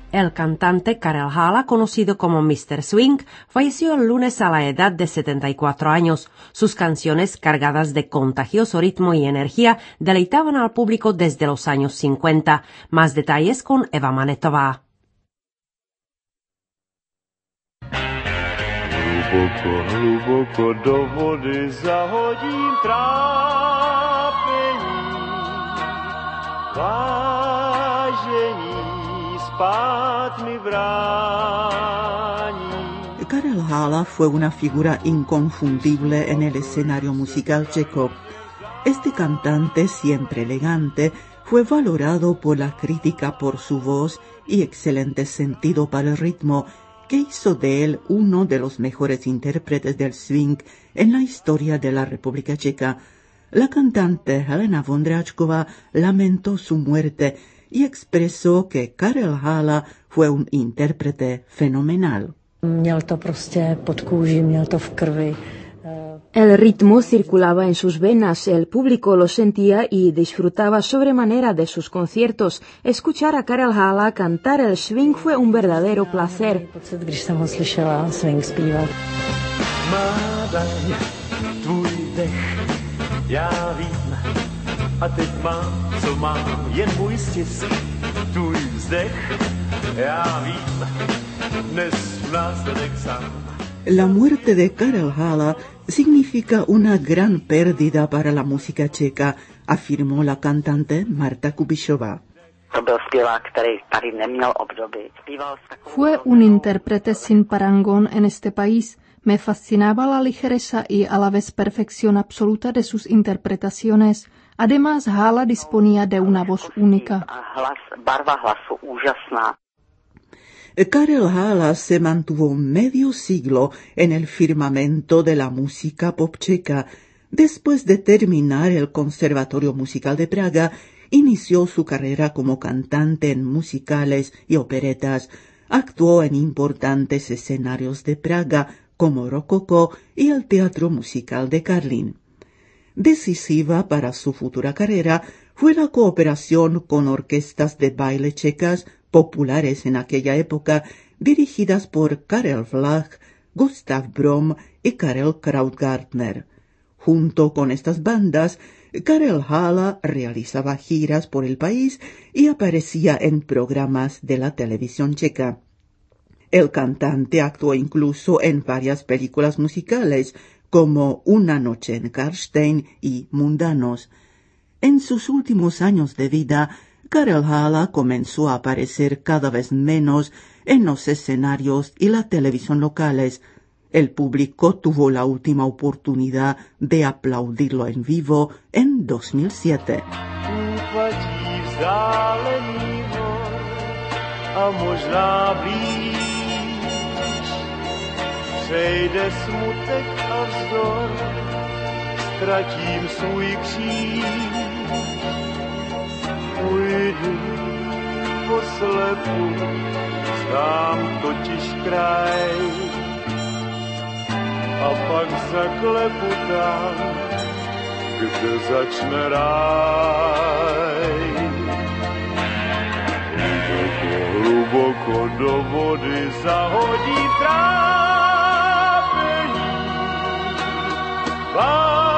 El cantante Karel Hála, conocido como Mr. Swing, falleció el lunes a la edad de 74 años. Sus canciones, cargadas de contagioso ritmo y energía, deleitaban al público desde los años 50. Más detalles con Eva Manetová. Hluboko, hluboko do vody zahodím trápení, vážení spát mi brání. Karel Hála fue una figura inconfundible en el escenario musical checo. Este cantante, siempre elegante, fue valorado por la crítica por su voz y excelente sentido para el ritmo, que hizo de él uno de los mejores intérpretes del swing en la historia de la República Checa. La cantante Helena Vondráčková lamentó su muerte y expresó que Karel Hála fue un intérprete fenomenal. Měl to prostě pod kůží, měl to v krvi. El ritmo circulaba en sus venas, el público lo sentía y disfrutaba sobremanera de sus conciertos. Escuchar a Karel Hála cantar el swing fue un verdadero placer. Když jsem ho slyšela swing zpívat. Mádaj tvůj dech, já vím, a teď mám, co mám, jen můj stisk, tvůj vzdech, já vím, dnes následek sám. La muerte de Karel Hála significa una gran pérdida para la música checa, afirmó la cantante Marta Kubišová. Fue un intérprete sin parangón en este país. Me fascinaba la ligereza y a la vez perfección absoluta de sus interpretaciones. Además, Hála disponía de una voz única. Barva hlasu úžasná. Karel Hála se mantuvo medio siglo en el firmamento de la música pop checa. Después de terminar el Conservatorio Musical de Praga, inició su carrera como cantante en musicales y operetas. Actuó en importantes escenarios de Praga, como Rokoko y el Teatro Musical de Karlín. Decisiva para su futura carrera fue la cooperación con orquestas de baile checas populares en aquella época, dirigidas por Karel Vlach, Gustav Brom y Karel Krautgartner. Junto con estas bandas, Karel Hála realizaba giras por el país y aparecía en programas de la televisión checa. El cantante actuó incluso en varias películas musicales, como Una noche en Karlstein y Mundanos. En sus últimos años de vida, Karel Hála comenzó a aparecer cada vez menos en los escenarios y la televisión locales. El público tuvo la última oportunidad de aplaudirlo en vivo en 2007. Přejde smutek a vzdor, ztratím svůj kříž. Půjdu po slepu, znám totiž kraj, a pak zaklepu tam, kde začne ráj. Hluboko, hluboko do vody zahodí trápení,